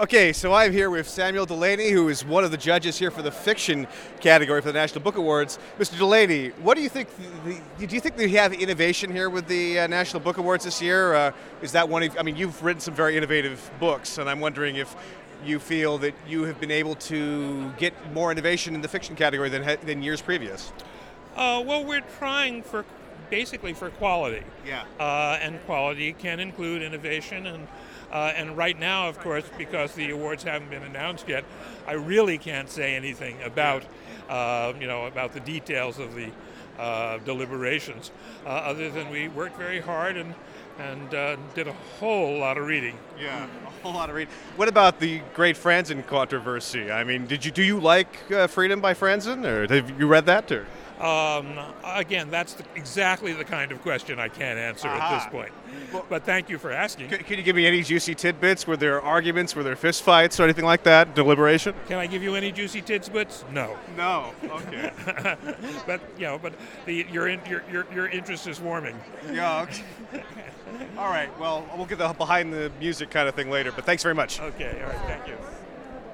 Okay, so I'm here with Samuel Delaney, who is one of the judges here for the fiction category for the National Book Awards. Mr. Delaney, what do you think? Do you think we have innovation here with the National Book Awards this year? Is that one of? I mean, you've written some very innovative books, and I'm wondering if you feel that you have been able to get more innovation in the fiction category than years previous. Well, we're trying for basically for quality. Yeah. And quality can include innovation, and right now, of course, because the awards haven't been announced yet, I really can't say anything about about the details of the deliberations, other than we worked very hard and did a whole lot of reading. Yeah, a whole lot of reading. What about the great Franzen controversy? I mean, do you like Freedom by Franzen, or have you read that? Or? Again, that's exactly the kind of question I can't answer at this point. But thank you for asking. Can you give me any juicy tidbits? Were there arguments? Were there fistfights or anything like that? Deliberation? Can I give you any juicy tidbits? No. No. Okay. But your interest is warming. Yeah. Okay. All right. Well, we'll get the behind the music kind of thing later. But thanks very much. Okay. All right. Thank you.